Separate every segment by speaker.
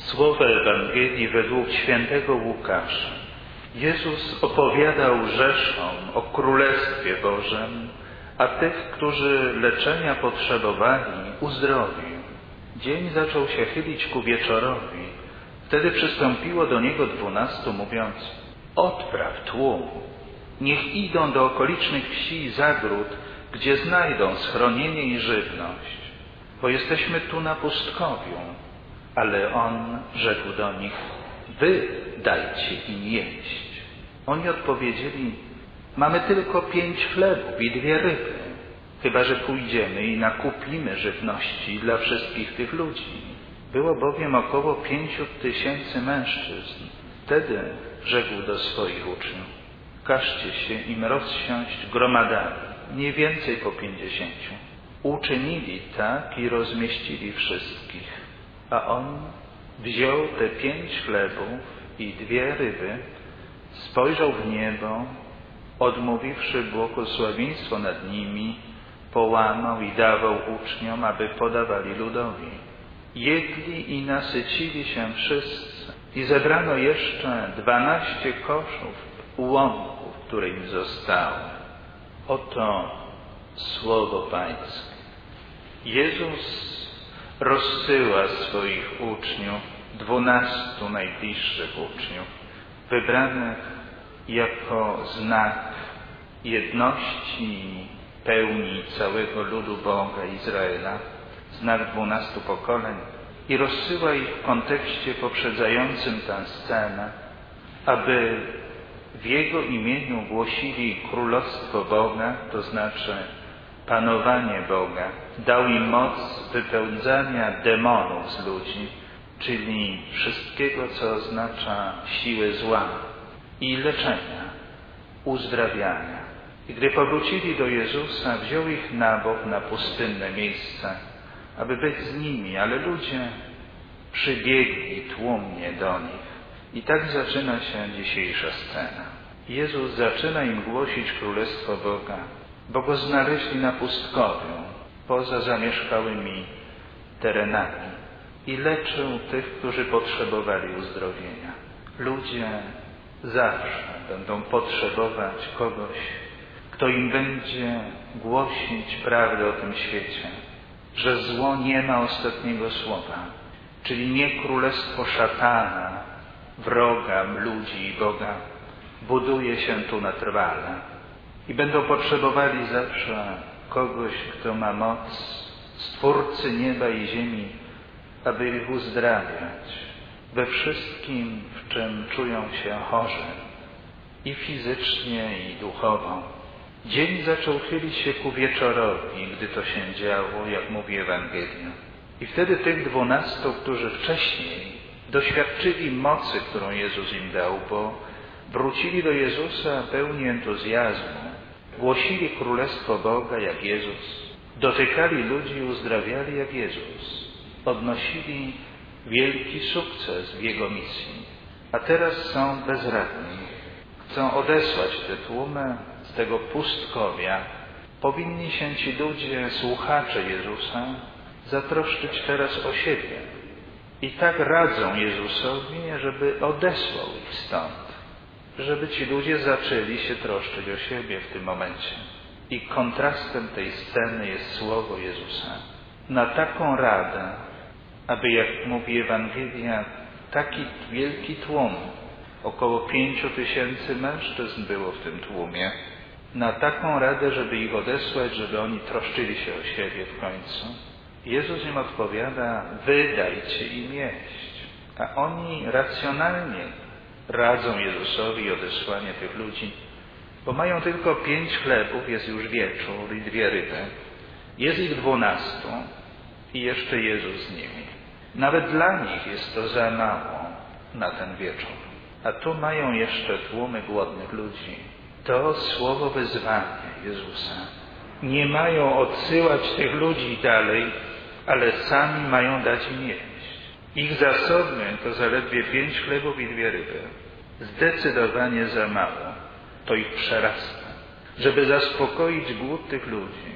Speaker 1: Słowo Ewangelii według świętego Łukasza. Jezus opowiadał rzeszom o Królestwie Bożym, a tych, którzy leczenia potrzebowali, uzdrowił. Dzień zaczął się chylić ku wieczorowi. Wtedy przystąpiło do Niego 12, mówiąc: odpraw tłum, niech idą do okolicznych wsi i zagród, gdzie znajdą schronienie i żywność, bo jesteśmy tu na pustkowiu. Ale On rzekł do nich: wy dajcie im jeść. Oni odpowiedzieli: mamy tylko 5 chlebów i 2 ryby, chyba że pójdziemy i nakupimy żywności dla wszystkich tych ludzi. Było bowiem około 5000 mężczyzn. Wtedy rzekł do swoich uczniów: każcie się im rozsiąść gromadami, mniej więcej po 50. Uczynili tak i rozmieścili wszystkich. A on wziął te 5 chlebów i 2 ryby, spojrzał w niebo, odmówiwszy błogosławieństwo nad nimi, połamał i dawał uczniom, aby podawali ludowi. Jedli i nasycili się wszyscy i zebrano jeszcze 12 koszów ułomków, które im zostało. Oto słowo Pańskie. Jezus rozsyła swoich uczniów, 12 najbliższych uczniów, wybranych jako znak jedności i pełni całego ludu Boga Izraela, znak 12 pokoleń, i rozsyła ich w kontekście poprzedzającym tę scenę, aby w Jego imieniu głosili Królestwo Boga, to znaczy panowanie Boga. Dał im moc wypełniania demonów z ludzi, czyli wszystkiego, co oznacza siłę zła, i leczenia, uzdrawiania. I gdy powrócili do Jezusa, wziął ich na bok na pustynne miejsce, aby być z nimi, ale ludzie przybiegli tłumnie do nich. I tak zaczyna się dzisiejsza scena. Jezus zaczyna im głosić Królestwo Boga, bo Go znaleźli na pustkowiu, poza zamieszkałymi terenami, i leczył tych, którzy potrzebowali uzdrowienia. Ludzie zawsze będą potrzebować kogoś, kto im będzie głosić prawdę o tym świecie, że zło nie ma ostatniego słowa, czyli nie królestwo szatana, wroga ludzi i Boga, buduje się tu na trwale. I będą potrzebowali zawsze kogoś, kto ma moc, Stwórcy nieba i ziemi, aby ich uzdrawiać we wszystkim, w czym czują się chorzy, i fizycznie, i duchowo. Dzień zaczął chylić się ku wieczorowi, gdy to się działo, jak mówi Ewangelia. I wtedy tych 12, którzy wcześniej doświadczyli mocy, którą Jezus im dał, bo wrócili do Jezusa pełni entuzjazmu, głosili Królestwo Boga jak Jezus, dotykali ludzi i uzdrawiali jak Jezus, odnosili wielki sukces w Jego misji. A teraz są bezradni. Chcą odesłać te tłumy z tego pustkowia. Powinni się ci ludzie, słuchacze Jezusa, zatroszczyć teraz o siebie. I tak radzą Jezusowi, żeby odesłał ich stąd, żeby ci ludzie zaczęli się troszczyć o siebie w tym momencie. I kontrastem tej sceny jest słowo Jezusa. Na taką radę, aby, jak mówi Ewangelia, taki wielki tłum, około 5000 mężczyzn było w tym tłumie, na taką radę, żeby ich odesłać, żeby oni troszczyli się o siebie w końcu, Jezus im odpowiada: wy dajcie im jeść. A oni racjonalnie radzą Jezusowi odesłanie tych ludzi, bo mają tylko 5 chlebów, jest już wieczór, i 2 ryby. Jest ich 12 i jeszcze Jezus z nimi. Nawet dla nich jest to za mało na ten wieczór. A tu mają jeszcze tłumy głodnych ludzi. To słowo wyzwania Jezusa. Nie mają odsyłać tych ludzi dalej, ale sami mają dać im jeść. Ich zasoby to zaledwie 5 chlebów i 2 ryby. Zdecydowanie za mało. To ich przerasta. Żeby zaspokoić głód tych ludzi,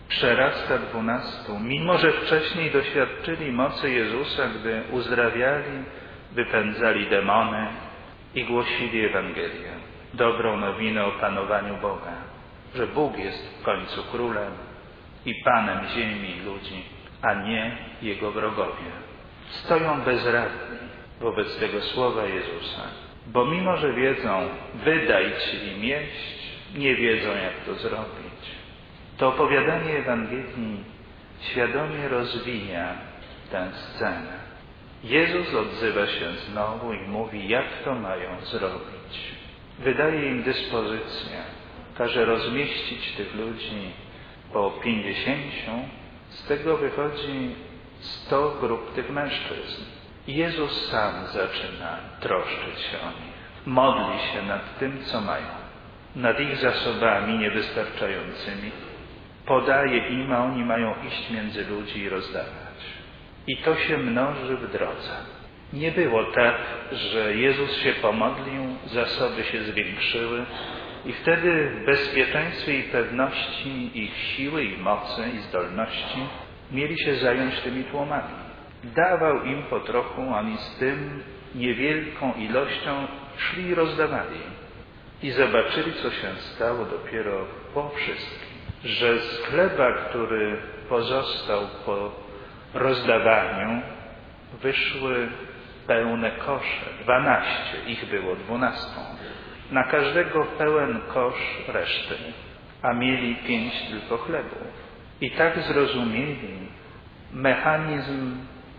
Speaker 1: przerasta 12, mimo że wcześniej doświadczyli mocy Jezusa, gdy uzdrawiali, wypędzali demony i głosili Ewangelię, dobrą nowinę o panowaniu Boga, że Bóg jest w końcu królem i Panem ziemi i ludzi, a nie Jego wrogowie. Stoją bezradni wobec tego słowa Jezusa, bo mimo że wiedzą, wydajcie im jeść, nie wiedzą, jak to zrobić. To opowiadanie Ewangelii świadomie rozwija tę scenę. Jezus odzywa się znowu i mówi, jak to mają zrobić. Wydaje im dyspozycję, każe rozmieścić tych ludzi po 50, z tego wychodzi 100 grup tych mężczyzn. Jezus sam zaczyna troszczyć się o nich. Modli się nad tym, co mają, nad ich zasobami niewystarczającymi. Podaje im, a oni mają iść między ludzi i rozdawać. I to się mnoży w drodze. Nie było tak, że Jezus się pomodlił, zasoby się zwiększyły i wtedy w bezpieczeństwie i pewności ich siły i mocy i zdolności mieli się zająć tymi tłumami. Dawał im po trochu, oni z tym niewielką ilością szli i rozdawali. I zobaczyli, co się stało dopiero po wszystkim. Że z chleba, który pozostał po rozdawaniu, wyszły pełne kosze. 12, ich było 12. Na każdego pełen kosz reszty, a mieli 5 tylko chlebów. I tak zrozumieli mechanizm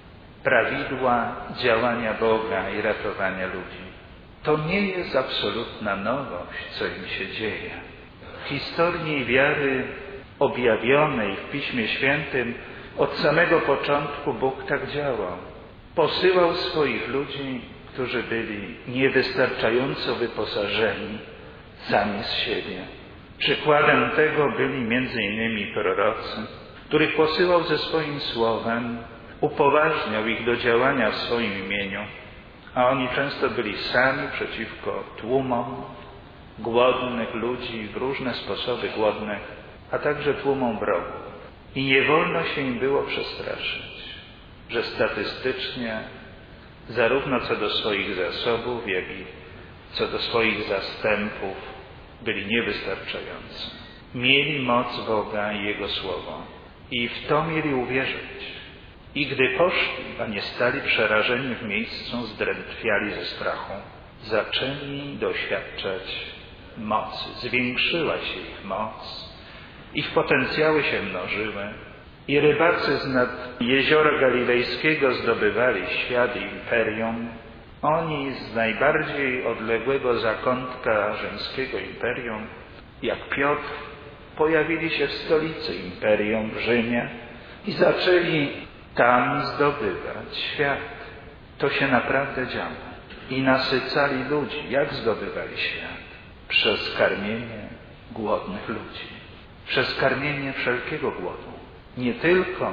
Speaker 1: prawidła działania Boga i ratowania ludzi. To nie jest absolutna nowość, co im się dzieje. W historii wiary objawionej w Piśmie Świętym od samego początku Bóg tak działał. Posyłał swoich ludzi, którzy byli niewystarczająco wyposażeni sami z siebie. Przykładem tego byli m.in. prorocy, których posyłał ze swoim słowem, upoważniał ich do działania w swoim imieniu, a oni często byli sami przeciwko tłumom głodnych ludzi, w różne sposoby głodnych, a także tłumom wrogów. I nie wolno się im było przestraszyć, że statystycznie zarówno co do swoich zasobów, jak i co do swoich zastępów byli niewystarczający. Mieli moc Boga i Jego Słowo i w to mieli uwierzyć. I gdy poszli, a nie stali przerażeni w miejscu, zdrętwiali ze strachu, zaczęli doświadczać mocy. Zwiększyła się ich moc, ich potencjały się mnożyły i rybacy z nad jeziora galilejskiego zdobywali świat i imperium. Oni z najbardziej odległego zakątka rzymskiego imperium, jak Piotr, pojawili się w stolicy imperium, w Rzymie i zaczęli tam zdobywać świat. To się naprawdę działo. I nasycali ludzi. Jak zdobywali świat? Przez karmienie głodnych ludzi. Przez karmienie wszelkiego głodu. Nie tylko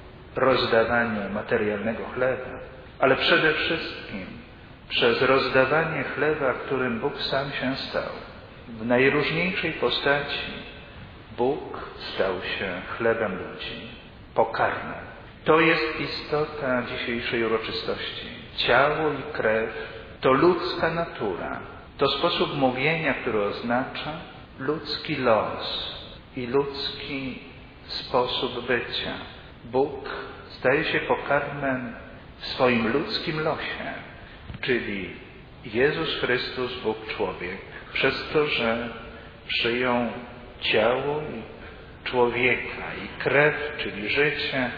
Speaker 1: rozdawanie materialnego chleba, ale przede wszystkim przez rozdawanie chleba, którym Bóg sam się stał. W najróżniejszej postaci Bóg stał się chlebem ludzi, pokarmem. To jest istota dzisiejszej uroczystości. Ciało i krew to ludzka natura. To sposób mówienia, który oznacza ludzki los i ludzki sposób bycia. Bóg staje się pokarmem w swoim ludzkim losie, czyli Jezus Chrystus, Bóg człowiek, przez to, że przyjął ciało człowieka i krew, czyli życie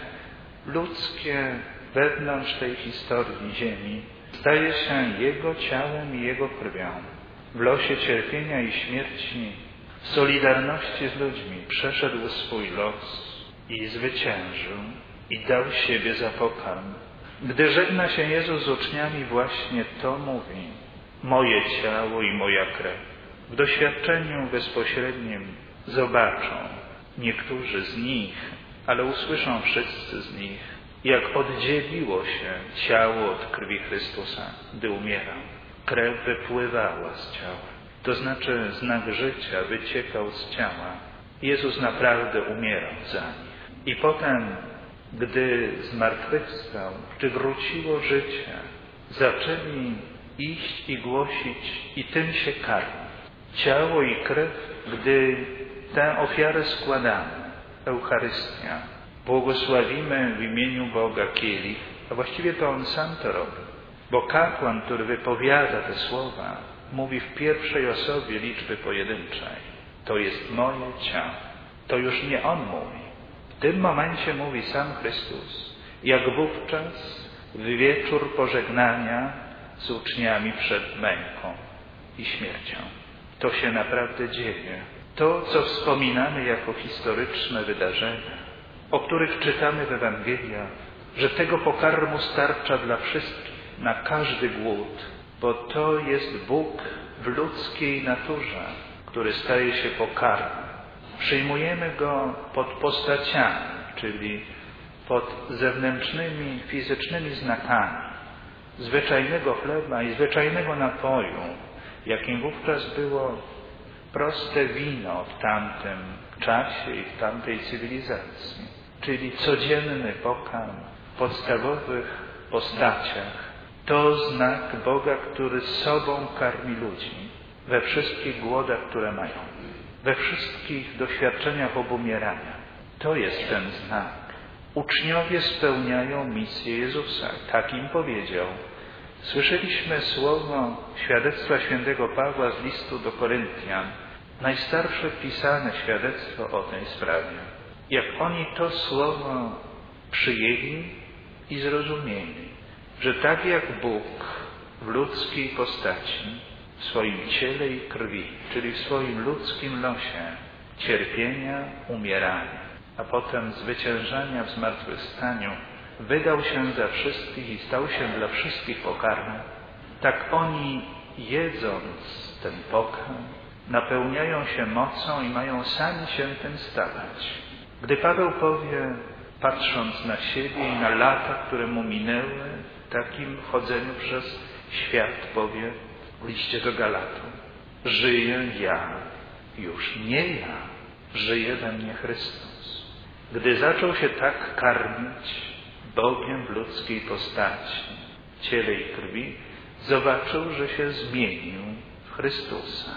Speaker 1: ludzkie wewnątrz tej historii ziemi, staje się Jego ciałem i Jego krwią. W losie cierpienia i śmierci, w solidarności z ludźmi przeszedł swój los i zwyciężył i dał siebie za pokarm. Gdy żegna się Jezus z uczniami, właśnie to mówi: moje ciało i moja krew. W doświadczeniu bezpośrednim zobaczą niektórzy z nich, ale usłyszą wszyscy z nich, jak oddzieliło się ciało od krwi Chrystusa, gdy umierał. Krew wypływała z ciała. To znaczy znak życia wyciekał z ciała. Jezus naprawdę umierał za nich. I potem, gdy zmartwychwstał, gdy wróciło życie, zaczęli iść i głosić i tym się karmić. Ciało i krew, gdy tę ofiarę składamy, Eucharystia, błogosławimy w imieniu Boga kielich, a właściwie to On sam to robi. Bo kapłan, który wypowiada te słowa, mówi w pierwszej osobie liczby pojedynczej. To jest moje ciało. To już nie On mówi. W tym momencie mówi sam Chrystus, jak wówczas w wieczór pożegnania z uczniami przed męką i śmiercią. To się naprawdę dzieje. To, co wspominamy jako historyczne wydarzenia, o których czytamy w Ewangeliach, że tego pokarmu starcza dla wszystkich, na każdy głód, bo to jest Bóg w ludzkiej naturze, który staje się pokarmem. Przyjmujemy Go pod postaciami, czyli pod zewnętrznymi, fizycznymi znakami zwyczajnego chleba i zwyczajnego napoju, jakim wówczas było proste wino w tamtym czasie i w tamtej cywilizacji, czyli codzienny pokarm w podstawowych postaciach. To znak Boga, który sobą karmi ludzi we wszystkich głodach, które mają, we wszystkich doświadczeniach obumierania. To jest ten znak. Uczniowie spełniają misję Jezusa. Tak im powiedział. Słyszeliśmy słowo świadectwa świętego Pawła z listu do Koryntian, najstarsze pisane świadectwo o tej sprawie. Jak oni to słowo przyjęli i zrozumieli, że tak jak Bóg w ludzkiej postaci, w swoim ciele i krwi, czyli w swoim ludzkim losie cierpienia, umierania, a potem zwyciężania w zmartwychwstaniu, wydał się za wszystkich i stał się dla wszystkich pokarmem, tak oni, jedząc ten pokarm, napełniają się mocą i mają sami się tym stawać. Gdy Paweł powie, patrząc na siebie i na lata, które mu minęły, w takim chodzeniu przez świat powie w liście do Galatów: żyję ja, już nie ja, żyje we mnie Chrystus. Gdy zaczął się tak karmić Bogiem w ludzkiej postaci, w ciele i krwi, zobaczył, że się zmienił w Chrystusa,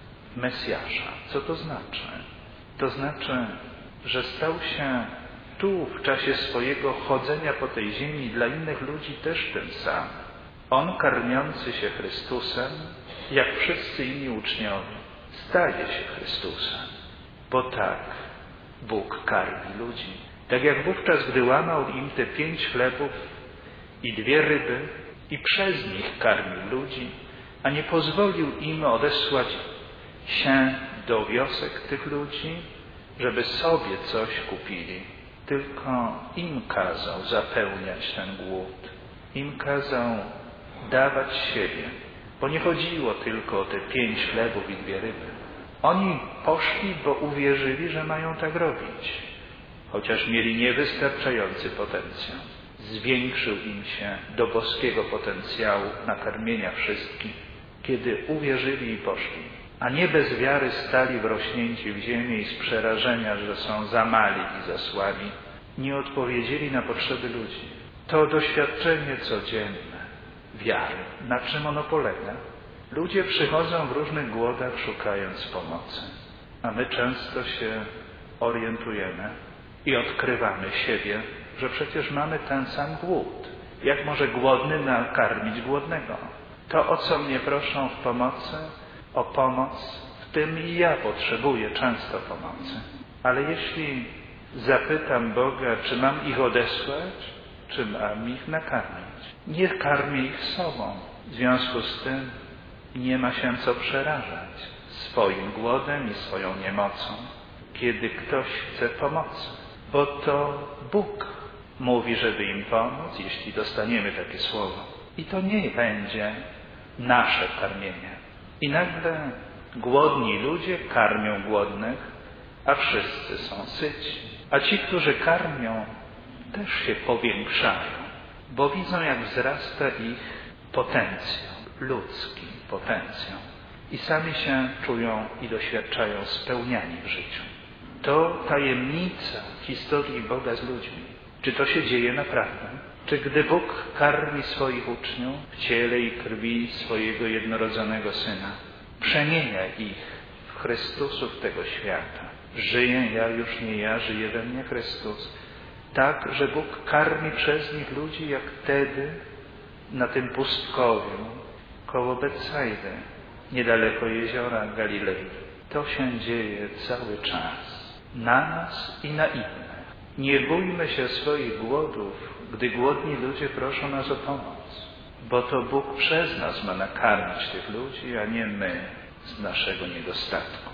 Speaker 1: w Mesjasza. Co to znaczy? To znaczy, że stał się tu w czasie swojego chodzenia po tej ziemi dla innych ludzi też tym samym. On, karmiący się Chrystusem, jak wszyscy inni uczniowie, staje się Chrystusem. Bo tak Bóg karmi ludzi. Tak jak wówczas, gdy łamał im te 5 chlebów i 2 ryby i przez nich karmił ludzi, a nie pozwolił im odesłać się do wiosek tych ludzi, żeby sobie coś kupili, tylko im kazał zapełniać ten głód. Im kazał dawać siebie, bo nie chodziło tylko o te 5 chlebów i 2 ryby. Oni poszli, bo uwierzyli, że mają tak robić, chociaż mieli niewystarczający potencjał. Zwiększył im się do boskiego potencjału nakarmienia wszystkich, kiedy uwierzyli i poszli, a nie bez wiary stali wrośnięci w ziemię i z przerażenia, że są za mali i za słabi, nie odpowiedzieli na potrzeby ludzi. To doświadczenie codzienne wiary. Na czym ono polega? Ludzie przychodzą w różnych głodach, szukając pomocy, a my często się orientujemy i odkrywamy siebie, że przecież mamy ten sam głód. Jak może głodny nakarmić głodnego? To, o co mnie proszą w pomocy, o pomoc, w tym i ja potrzebuję często pomocy. Ale jeśli zapytam Boga, czy mam ich odesłać, czy mam ich nakarmić, nie karmię ich sobą. W związku z tym nie ma się co przerażać swoim głodem i swoją niemocą, kiedy ktoś chce pomocy. Bo to Bóg mówi, żeby im pomóc, jeśli dostaniemy takie słowo. I to nie będzie nasze karmienie. I nagle głodni ludzie karmią głodnych, a wszyscy są syci. A ci, którzy karmią, też się powiększają, bo widzą, jak wzrasta ich potencjał, ludzki potencjał. I sami się czują i doświadczają spełniani w życiu. To tajemnica historii Boga z ludźmi. Czy to się dzieje naprawdę? Czy gdy Bóg karmi swoich uczniów w ciele i krwi swojego jednorodzonego Syna, przemienia ich w Chrystusów tego świata? Żyję ja, już nie ja, żyje we mnie Chrystus. Tak, że Bóg karmi przez nich ludzi, jak wtedy na tym pustkowiu koło Betsajdy, niedaleko jeziora Galilei. To się dzieje cały czas. Na nas i na innych. Nie bójmy się swoich głodów, gdy głodni ludzie proszą nas o pomoc, bo to Bóg przez nas ma nakarmić tych ludzi, a nie my z naszego niedostatku.